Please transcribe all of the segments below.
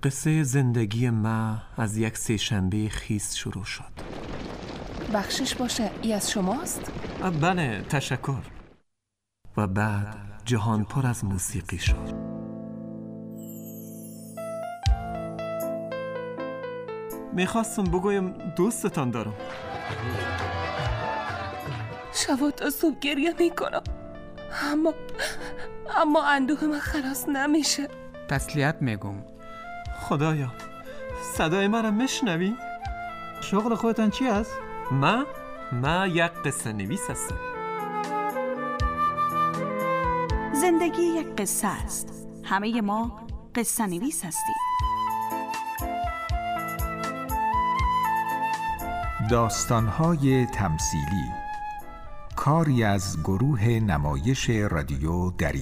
قصه زندگی ما از یک سه‌شنبه خیس شروع شد. بخشش باشه، ای از شماست؟ بله، تشکر. و بعد جهان پر از موسیقی شد. میخواستم بگویم دوستتان دارم. شب تا صبح گریه میکنم، اما اندوه من خلاص نمیشه. تسلیت میگم. خدایا، صدای من را میشنوی؟ شغل خودتان چی است؟ ما یک قصه نویس هستم. زندگی یک قصه است. همه ما قصه نویس هستیم. داستان‌های تمثیلی، کاری از گروه نمایش رادیو دری.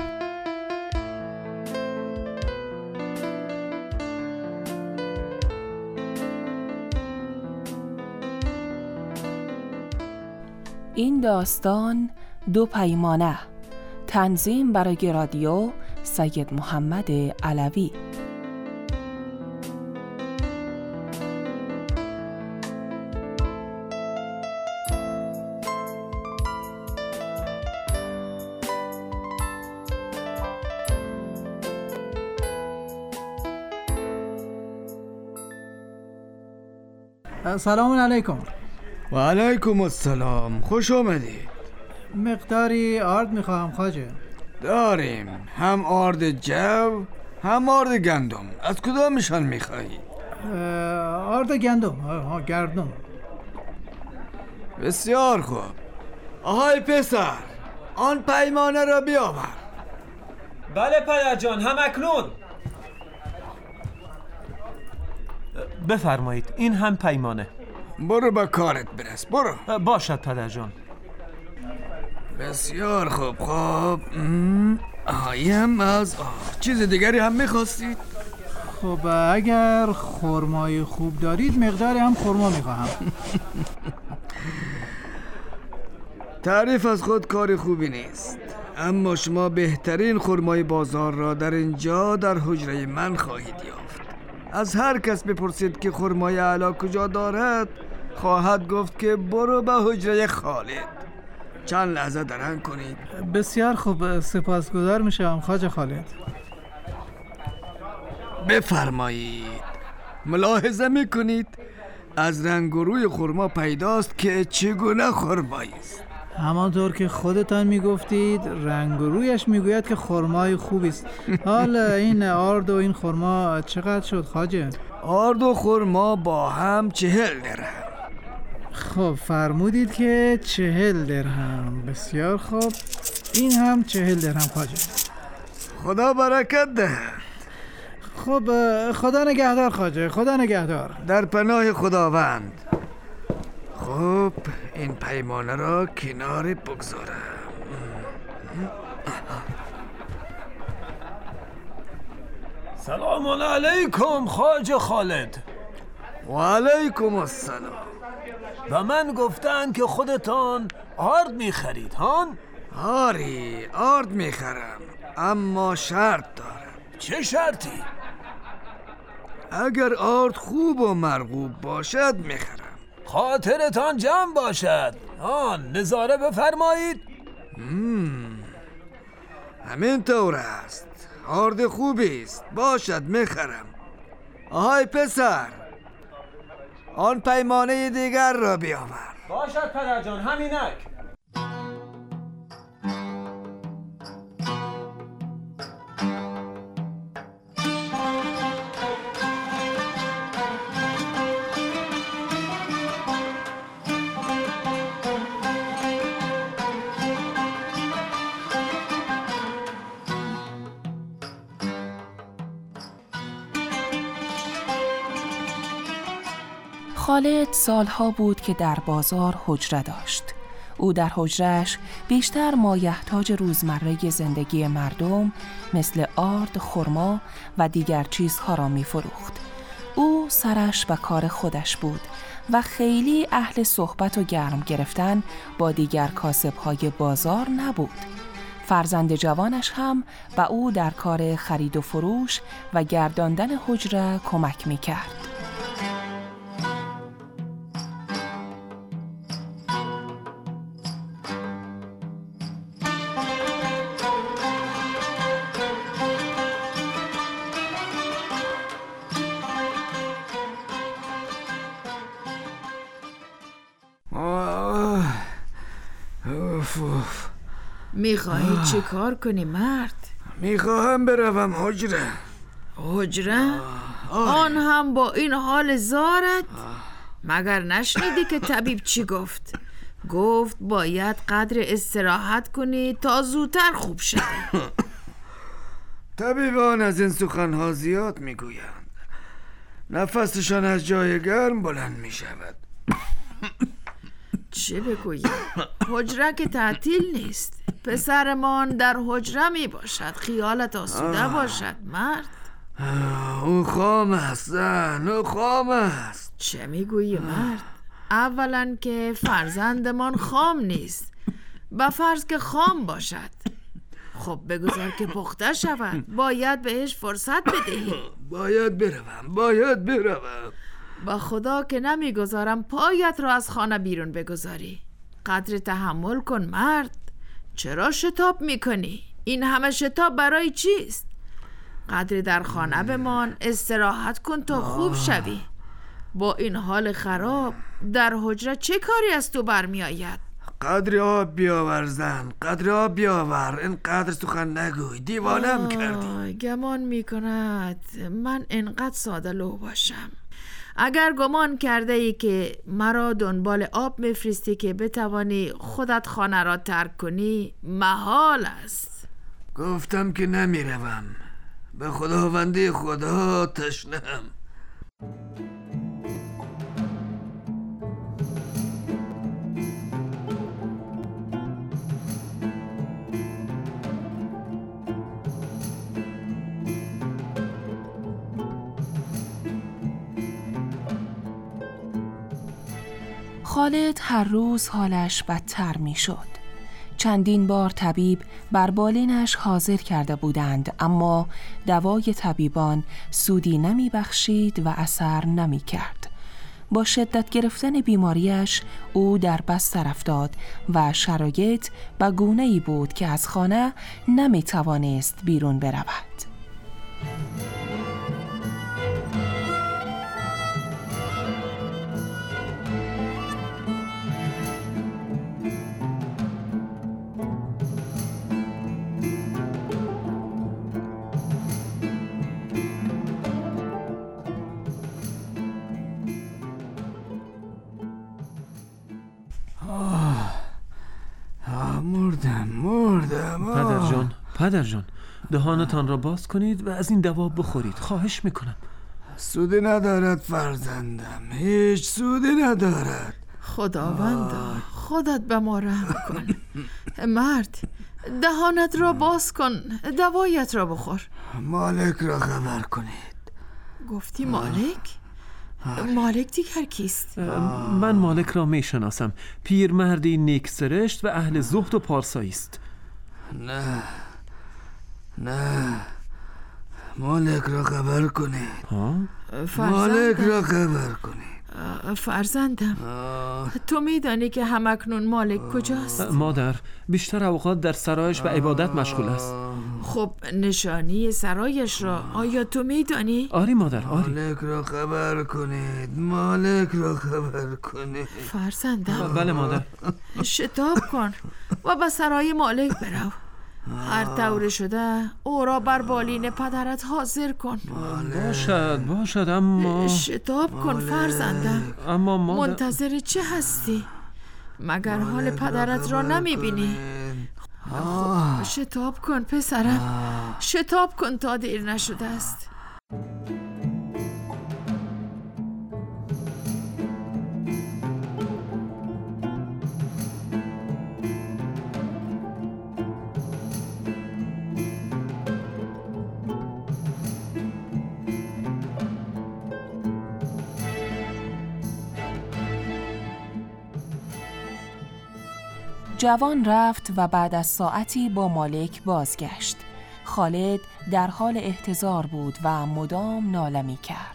این داستان دو پیمانه. تنظیم برای رادیو سید محمد علوی. سلام علیکم. و علیکم السلام، خوش آمدید. مقداری آرد میخواهم خواجه. داریم، هم آرد جو هم آرد گندم. از کدامشان میخواهی؟ آرد گندم. گردم. بسیار خوب. آهای پسر، آن پیمانه را بیاور. بله پدر جان، هم اکنون. بفرمایید، این هم پیمانه. برو با کارت برس، برو. باشد پدر جان. بسیار خوب. آیم از چیز دیگری هم میخواستید؟ خب اگر خرمای خوب دارید مقداری هم خرما میخواهم. تعریف از خود کار خوبی نیست، اما شما بهترین خرمای بازار را در اینجا در حجره من خواهید یافت. از هر کس بپرسید که خرمای اعلی کجا دارد، خواهد گفت که برو به حجره خالد. چند لحظه درنگ کنید. بسیار خوب، سپاسگزار میشم خواجه خالد. بفرمایید. ملاحظه میکنید از رنگ و روی خرما پیداست که چگونه خرمایی است. همانطور که خودتان میگفتید رنگ و رویش میگوید که خرمای خوبی است. حالا این آرد و این خرما چقدر شد خواجه؟ آرد و خرما با هم 40 درهم. خب فرمودید که 40 درهم. بسیار خوب، این هم 40 درهم خواجه. خدا برکت دهد. خب خدا نگهدار خواجه، خدا نگهدار. در پناه خداوند. خب این پیمانه را کنار بگذارم. سلام علیکم خواجه خالد. و علیکم السلام. و من گفتن که خودتان آرد میخرید هان؟ آری، آرد میخرم، اما شرط دارم. چه شرطی؟ اگر آرد خوب و مرغوب باشد میخرم. خاطرتان جمع باشد. آن نظاره بفرمایید. همین طور است. آرد خوبی است، باشد میخرم. آهای پسر، آن پیمانه دیگر را بیاور. باشد پدر جان، همینک. خالد سالها بود که در بازار حجره داشت. او در حجره‌اش بیشتر مایحتاج روزمره زندگی مردم مثل آرد، خرما و دیگر چیزها را می فروخت. او سرش به کار خودش بود و خیلی اهل صحبت و گرم گرفتن با دیگر کاسب‌های بازار نبود. فرزند جوانش هم به او در کار خرید و فروش و گرداندن حجره کمک می‌کرد. میخواهی چه کار کنی مرد؟ میخواهم بروم حجره. حجره؟ آن هم با این حال زارت؟ مگر نشنیدی که طبیب چی گفت؟ گفت باید قدر استراحت کنی تا زودتر خوب شدی. طبیبان از این سخنها زیاد میگویند. نفسشان از جای گرم بلند میشود. چه بگویم؟ حجره که تعطیل نیست. پسرمان در حجره می باشد. خیالت آسوده باشد مرد. او خام است زن، او خام است. چه میگویی مرد؟ اولا که فرزندمان خام نیست، به فرض که خام باشد خب بگذار که پخته شود. باید بهش فرصت بدهی. باید بروم. با خدا که نمیگذارم پایت را از خانه بیرون بگذاری. قدر تحمل کن مرد. چرا شتاب میکنی؟ این همه شتاب برای چیست؟ قدر در خانه بمان، استراحت کن تا خوب شوی. با این حال خراب در حجره چه کاری از تو برمی آید؟ قدر آب بیاور زن، قدر آب بیاور. اینقدر سخن نگوی، دیوانم کردی. گمان میکند من اینقدر ساده لوح باشم. اگر گمان کرده ای که مرا دنبال آب میفرستی که بتوانی خودت خانه را ترک کنی، محال است. گفتم که نمیروم. به خداوندی خدا تشنه‌ام. خالد هر روز حالش بدتر می شد. چندین بار طبیب بر بالینش حاضر کرده بودند، اما دوای طبیبان سودی نمی بخشید و اثر نمی کرد. با شدت گرفتن بیماریش او در بستر افتاد و شرایط به گونه‌ای بود که از خانه نمی توانست بیرون برود. مردم. پدر جان دهانتان را باز کنید و از این دوا بخورید. خواهش میکنم. سودی ندارد فرزندم، هیچ سودی ندارد. خداوندا خودت به ما رحم کن. مرد دهانت را باز کن، دوایت را بخور. مالک را خبر کنید. گفتی مالک؟ مالک دیگر کیست؟ من مالک را میشناسم. پیرمردی نیک سرشت و اهل زهد و پارسایی است. نه مالک را خبر کنید. مالک را خبر کنید. فرزندم تو میدانی که همکنون مالک کجاست؟ مادر بیشتر اوقات در سرایش و عبادت مشغول است. خب نشانی سرایش را آیا تو میدانی؟ آری مادر، آری. مالک را خبر کنید. مالک را خبر کنید. فرزندم بله مادر. شتاب کن و به سرای مالک برو. هر طور شده او را بر بالین پدرت حاضر کن. باشد اما شتاب کن فرزندم. اما مادر منتظر چه هستی؟ مگر حال پدرت را نمیبینی؟ شتاب کن پسرم، شتاب کن تا دیر نشده است. جوان رفت و بعد از ساعتی با مالک بازگشت. خالد در حال احتضار بود و مدام ناله می کرد.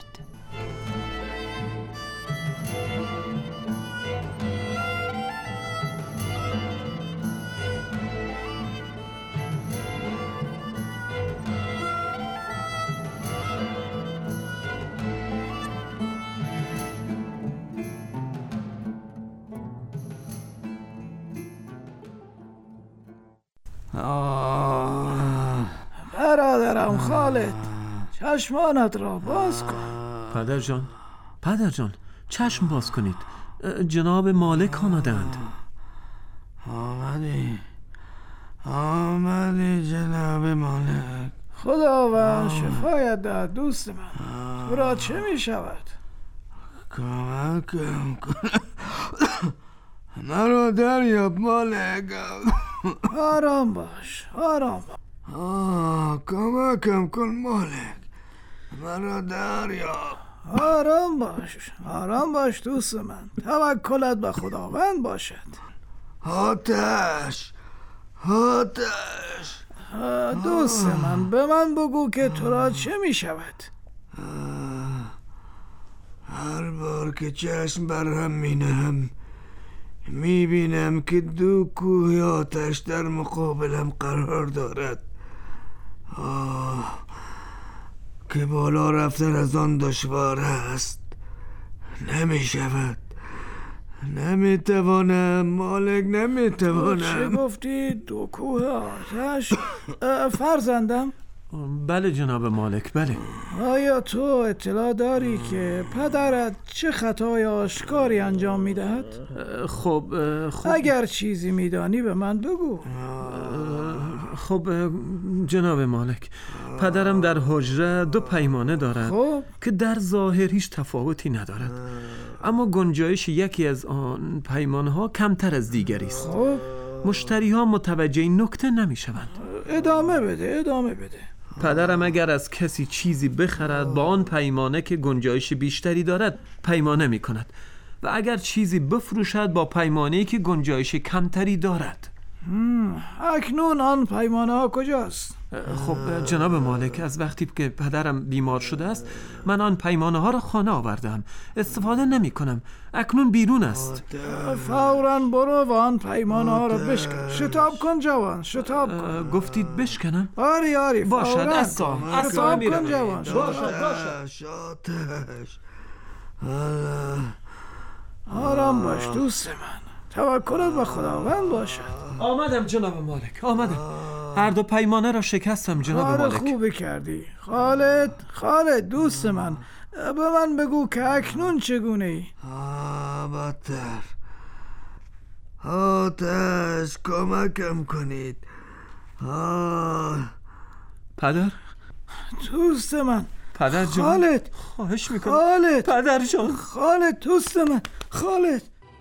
برادرم خالد، چشمانت را باز کن. پدر جان چشم باز کنید. جناب مالک آمدند. آمدی جناب مالک. خداوند شفایت دهد دوست من. تو را چه می شود؟ کمکم کن، مرا دریاب مالک. آرام باش. کمکم کن مالک، مرا دریاب. آرام باش دوست من. توکلت به خداوند باشد. آتش دوست من، به من بگو که تو را چه می شود؟ هر بار که چشم برهم می نهم می بینم که دو کوه آتش در مقابلم قرار دارد. که بالا رفتن از آن دشوار است. نمی شود. نمی توانم مالک، نمی توانم. چه گفتی؟ دو کوه آتش؟ فرزندم؟ بله جناب مالک، بله. آیا تو اطلاع داری که پدرت چه خطای آشکاری انجام میدهد؟ خب اگر چیزی میدانی به من بگو. خب جناب مالک، پدرم در حجره 2 پیمانه دارد که در ظاهر هیچ تفاوتی ندارد، اما گنجایش یکی از آن پیمانه ها کمتر از دیگری است. مشتری ها متوجه این نکته نمی شوند. ادامه بده. پدرم اگر از کسی چیزی بخرد با آن پیمانه که گنجایش بیشتری دارد پیمانه می کند و اگر چیزی بفروشد با پیمانه‌ای که گنجایش کمتری دارد. اکنون آن پیمانه ها کجاست؟ خب جناب مالک، از وقتی که پدرم بیمار شده است من آن پیمانه ها را خانه آوردم، استفاده نمی کنم. اکنون بیرون است. فوراً برو و آن پیمانه ها را بشکن. شتاب کن جوان، شتاب کن. گفتید بشکنم؟ آری باشد. اصلا میرم. کن جوان. باشد. آرام باش دوست من. توکلت به خداوند باشد. آمدم جناب مالک، آمدم. هر 2 پیمانه را شکستم جناب مالک. خوبی کردی. خالد دوست من، به من بگو که اکنون چگونه ای؟ بدتر. آتش، کمکم کنید. پدر؟ دوست من. پدر جان. خالد، خواهش میکنم. خالد. پدر جان. خالد دوست من. خالد.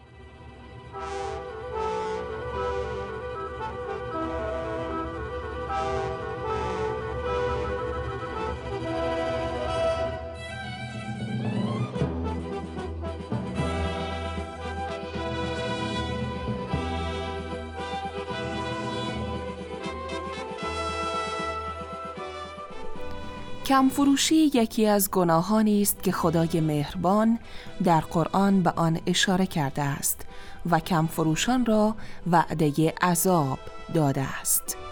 کمفروشی یکی از گناهانی است که خدای مهربان در قرآن به آن اشاره کرده است و کمفروشان را وعده عذاب داده است.